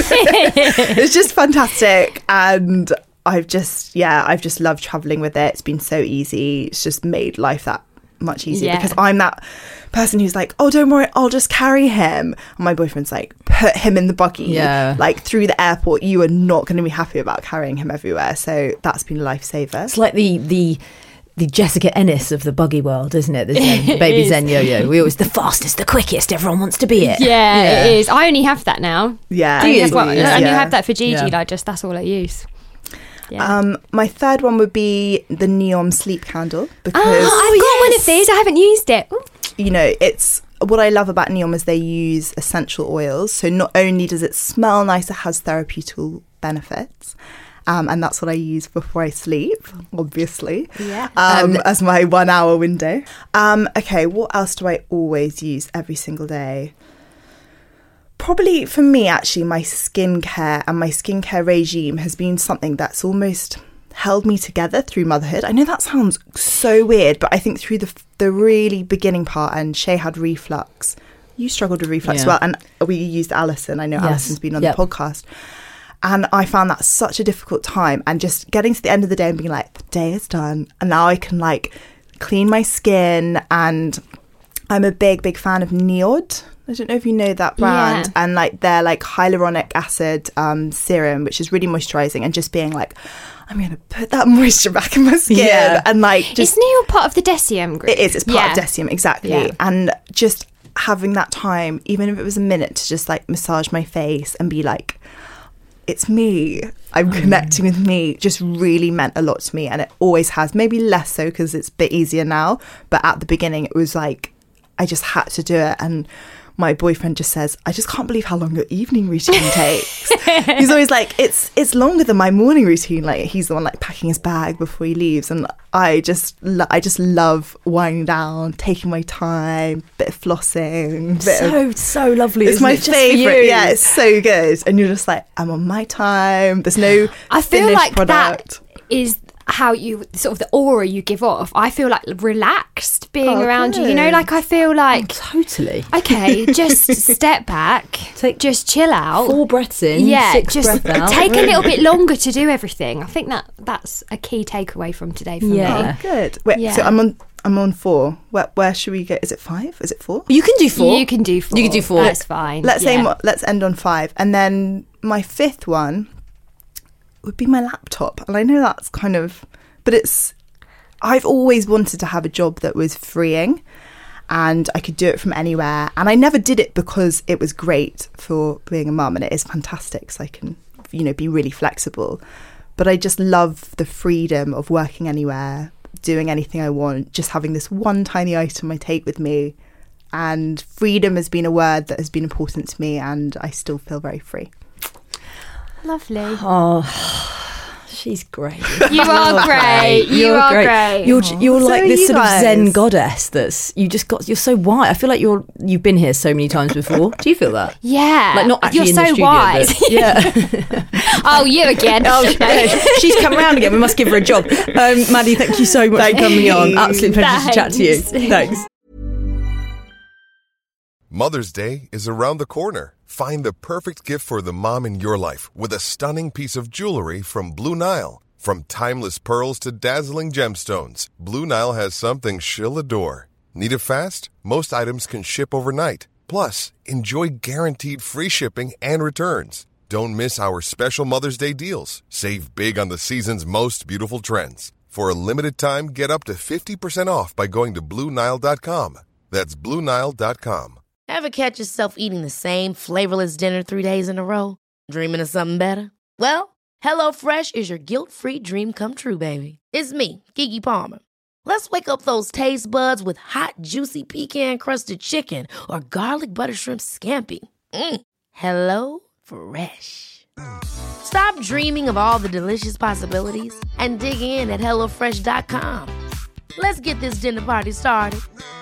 It's just fantastic. And I've just loved traveling with it. It's been so easy. It's just made life that much easier because I'm that person who's like, oh, don't worry, I'll just carry him. And my boyfriend's like, put him in the buggy, like through the airport. You are not going to be happy about carrying him everywhere. So that's been a lifesaver. It's like the Jessica Ennis of the buggy world, isn't it? The baby Zen Yo-Yo. We always the fastest, the quickest. Everyone wants to be it. Yeah, it is. I only have that now. Yeah. I only Yeah. have that for Gigi. Like, just that's all I use. Yeah. My third one would be the Neom sleep candle because I've got one of these. I haven't used it. Ooh. It's what I love about Neom is they use essential oils. So not only does it smell nice, it has therapeutical benefits. And that's what I use before I sleep, obviously, as my 1 hour window. Okay, what else do I always use every single day? Probably for me, actually, my skincare and my skincare regime has been something that's almost held me together through motherhood. I know that sounds so weird, but I think through the really beginning part, and Shay had reflux. You struggled with reflux as well, and we used Alison. I know Alison's been on the podcast. And I found that such a difficult time, and just getting to the end of the day and being like, the day is done, and now I can like clean my skin. And I'm a big fan of Neod. I don't know if you know that brand. And like their like hyaluronic acid serum, which is really moisturizing, and just being like, I'm going to put that moisture back in my skin. And like just... Is Neod part of the Deciem group? It is. It's part of Deciem, exactly. Yeah. And just having that time, even if it was a minute, to just like massage my face and be like, it's me, I'm connecting with me, just really meant a lot to me. And it always has, maybe less so because it's a bit easier now, but at the beginning it was like I just had to do it. And my boyfriend just says, I just can't believe how long your evening routine takes. He's always like, it's longer than my morning routine. Like he's the one like packing his bag before he leaves, and I just love winding down, taking my time, bit of flossing, So lovely. It's my favourite. Yeah, it's so good. And you're just like, I'm on my time. There's no I feel finished like product. that is how you sort of the aura you give off. I feel like relaxed being around you. You know, like I feel like totally. Okay, just step back, just chill out. 4 breaths in, 6 breaths out. Take a little bit longer to do everything. I think that's a key takeaway from today for me. Oh, good. Wait, so I'm on 4. Where should we go? Is it 5? Is it 4? You can do 4. You can do 4. You can do 4. That's fine. Let's end on 5. And then my 5th one would be my laptop. And I know that's kind of, but I've always wanted to have a job that was freeing and I could do it from anywhere. And I never did it because it was great for being a mum, and it is fantastic so I can, be really flexible. But I just love the freedom of working anywhere, doing anything I want, just having this one tiny item I take with me. And freedom has been a word that has been important to me, and I still feel very free. Lovely. Oh, she's great. You are great. You are great. You're So like this you sort of guys. Zen goddess you're so white. I feel like you've been here so many times before. Do you feel that? Yeah. Like not actually You're in so the studio, wise. but yeah. Oh, you again. She's come round again. We must give her a job. Maddie, thank you so much for coming on. Absolute pleasure to chat to you. Thanks. Mother's Day is around the corner. Find the perfect gift for the mom in your life with a stunning piece of jewelry from Blue Nile. From timeless pearls to dazzling gemstones, Blue Nile has something she'll adore. Need it fast? Most items can ship overnight. Plus, enjoy guaranteed free shipping and returns. Don't miss our special Mother's Day deals. Save big on the season's most beautiful trends. For a limited time, get up to 50% off by going to BlueNile.com. That's BlueNile.com. Ever catch yourself eating the same flavorless dinner 3 days in a row? Dreaming of something better? Well, HelloFresh is your guilt-free dream come true, baby. It's me, Keke Palmer. Let's wake up those taste buds with hot, juicy pecan-crusted chicken or garlic butter shrimp scampi. Hello Fresh. Stop dreaming of all the delicious possibilities and dig in at HelloFresh.com. Let's get this dinner party started.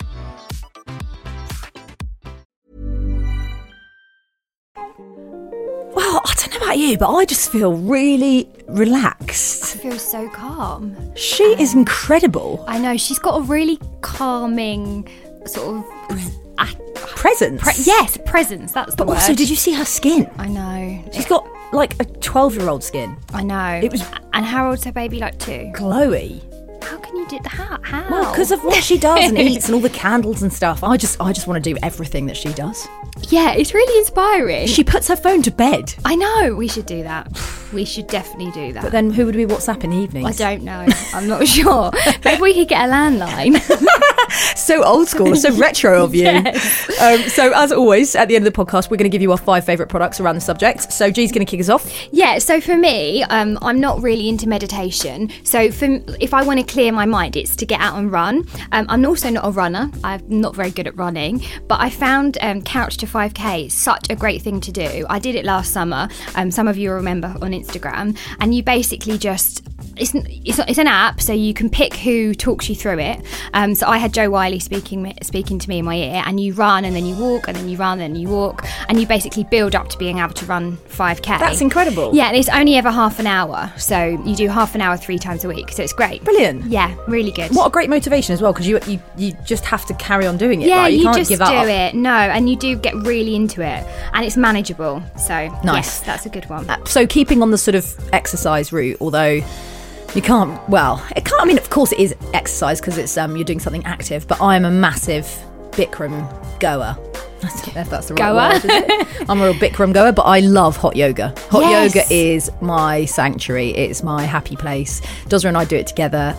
Well, I don't know about you, but I just feel really relaxed. I feel so calm. She is incredible. I know, she's got a really calming sort of Presence. presence. That's the But word. also, did you see her skin? I know. She's got like a 12-year-old skin. I know. It was And how old's her baby? Like 2. glowy. How can you do that? How? Well, because of what she does and eats and all the candles and stuff. I just want to do everything that she does. Yeah, it's really inspiring. She puts her phone to bed. I know. We should do that. We should definitely do that. But then who would we WhatsApp in the evenings? I don't know. I'm not sure. Maybe we could get a landline. So old school, so retro of you. Yes. So as always, at the end of the podcast, we're going to give you our 5 favourite products around the subject. So G's going to kick us off. Yeah, so for me, I'm not really into meditation. So if I want to clear my mind, it's to get out and run. I'm also not a runner. I'm not very good at running. But I found Couch to 5K such a great thing to do. I did it last summer. Some of you will remember on Instagram. And you basically just... It's an app, so you can pick who talks you through it. So I had Joe Wiley speaking to me in my ear, and you run and then you walk and then you run and then you walk, and you basically build up to being able to run 5K. That's incredible. Yeah, and it's only ever half an hour, so you do half an hour 3 times a week, so it's great. Brilliant. Yeah, really good. What a great motivation as well, because you just have to carry on doing it. Yeah, right? you can't just give do up. it. No, and you do get really into it, and it's manageable. So Nice. yes, that's a good one. So keeping on the sort of exercise route, although you can't, I mean, of course it is exercise because it's you're doing something active, but I'm a massive Bikram goer. I don't know if that's the right word, is it? I'm a real Bikram goer, but I love hot yoga. Hot Yes. yoga is my sanctuary. It's my happy place. Dozra and I do it together.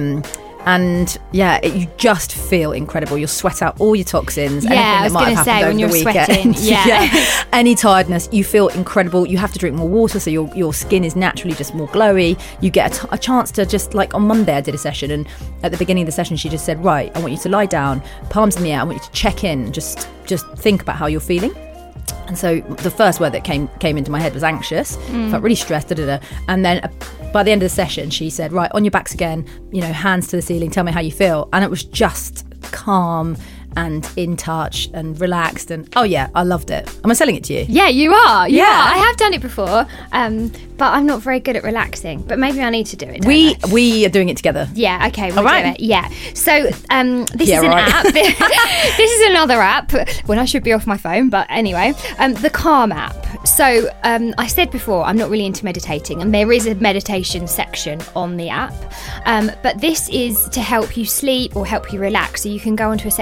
And yeah, you just feel incredible. You'll sweat out all your toxins. Yeah, anything I was that might gonna have say, happened when over the you're weekend. sweating, yeah. Any tiredness, you feel incredible. You have to drink more water, so your skin is naturally just more glowy. You get a chance to just, like on Monday I did a session, and at the beginning of the session she just said, right, I want you to lie down, palms in the air, I want you to check in, just think about how you're feeling. And so the first word that came into my head was anxious. Felt really stressed, and then by the end of the session she said, right, on your backs again, hands to the ceiling, tell me how you feel. And it was just calm and in touch and relaxed, and oh yeah, I loved it. Am I selling it to you? Yeah, you are. Yeah. I have done it before, but I'm not very good at relaxing. But maybe I need to do it. don't I? We are doing it together. Yeah, okay, we'll All right. do it. Yeah. So this Yeah, is an right. app. This is another app when I should be off my phone, but anyway, the Calm app. So I said before, I'm not really into meditating, and there is a meditation section on the app. But this is to help you sleep or help you relax. So you can go onto a section and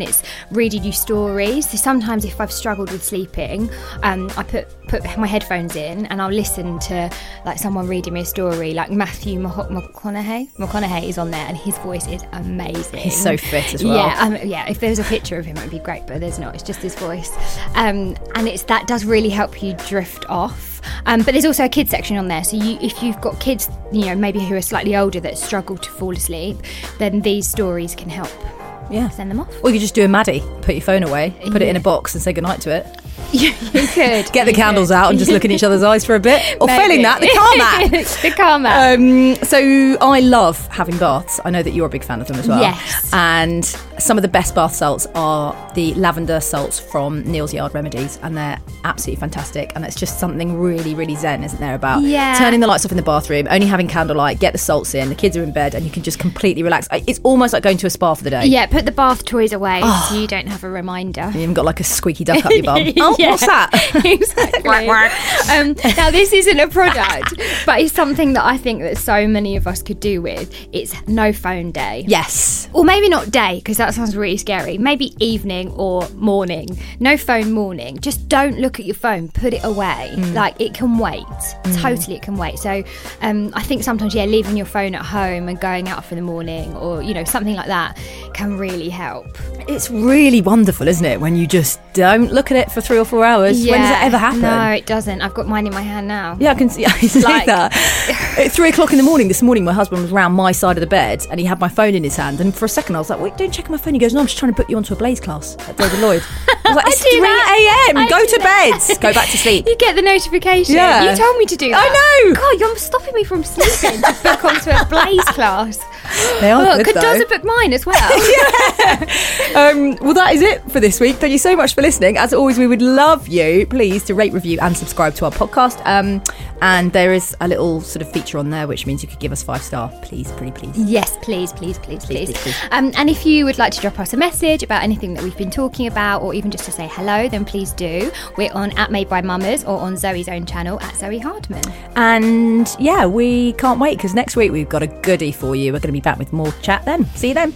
it's reading you stories. So sometimes if I've struggled with sleeping, I put my headphones in and I'll listen to like someone reading me a story. Like Matthew McConaughey is on there, and his voice is amazing. He's so fit as well. Yeah. If there was a picture of him, it would be great, but there's not. It's just his voice, and that does really help you drift off. But there's also a kids section on there, so if you've got kids, maybe who are slightly older that struggle to fall asleep, then these stories can help. Yeah, send them off. Or you could just do a Maddie, put your phone away, put it in a box and say goodnight to it. You could. Get the candles out and just look in each other's eyes for a bit. Or failing that, the car mat. The car mat. So I love having baths. I know that you're a big fan of them as well. Yes. And some of the best bath salts are the lavender salts from Neal's Yard Remedies, and they're absolutely fantastic. And it's just something really, really zen, isn't there, about turning the lights off in the bathroom, only having candlelight, get the salts in, the kids are in bed, and you can just completely relax. It's almost like going to a spa for the day. Yeah, put the bath toys away so you don't have a reminder. You haven't got like a squeaky duck up your bum. Oh, what's that? Exactly. Now, this isn't a product, but it's something that I think that so many of us could do with. It's no phone day. Yes. Or maybe not day, because that sounds really scary. Maybe evening or morning. No phone morning. Just don't look at your phone. Put it away. Like, it can wait. Totally, it can wait. So I think sometimes, leaving your phone at home and going out for the morning or, something like that can really help. It's really wonderful, isn't it, when you just don't look at it for 3 or 4 hours. When does that ever happen? No, it doesn't. I've got mine in my hand now. Yeah, I can see that. At 3 o'clock in the morning this morning, my husband was around my side of the bed and he had my phone in his hand, and for a second I was like, "Wait, don't check my phone." He goes, "No, I'm just trying to put you onto a Blaze class at David Lloyd." I was like, "It's 3 a.m. Go to bed. Go back to sleep." You get the notification. Yeah. You told me to do that. I know. God, you're stopping me from sleeping to book onto a Blaze class. They are good, though. Does book mine as well. Well, that is it for this week. Thank you so much for listening. As always, we would love you, please, to rate, review and subscribe to our podcast. And there is a little sort of feature on there, which means you could give us 5-star, please, pretty please. Yes, please. And if you would like to drop us a message about anything that we've been talking about, or even just to say hello, then please do. We're on @MadeByMummers or on Zoe's own channel @ZoeHardman. And yeah, we can't wait, because next week we've got a goodie for you. We're going to be back with more chat then. See you then.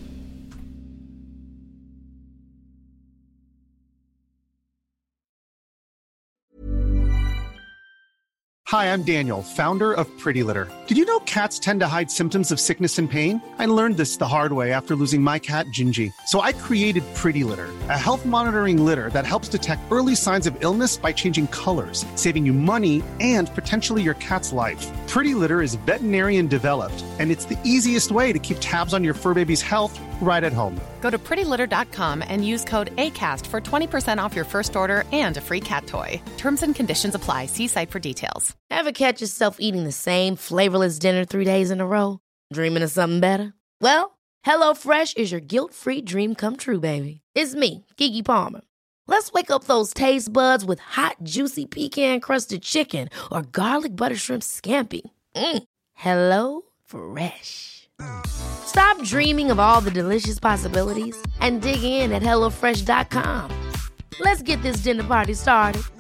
Hi, I'm Daniel, founder of Pretty Litter. Did you know cats tend to hide symptoms of sickness and pain? I learned this the hard way after losing my cat, Gingy. So I created Pretty Litter, a health monitoring litter that helps detect early signs of illness by changing colors, saving you money and potentially your cat's life. Pretty Litter is veterinarian developed, and it's the easiest way to keep tabs on your fur baby's health right at home. Go to prettylitter.com and use code ACAST for 20% off your first order and a free cat toy. Terms and conditions apply. See site for details. Ever catch yourself eating the same flavorless dinner 3 days in a row? Dreaming of something better? Well, HelloFresh is your guilt-free dream come true, baby. It's me, Keke Palmer. Let's wake up those taste buds with hot, juicy pecan-crusted chicken or garlic butter shrimp scampi. Hello Fresh. Stop dreaming of all the delicious possibilities and dig in at HelloFresh.com. Let's get this dinner party started.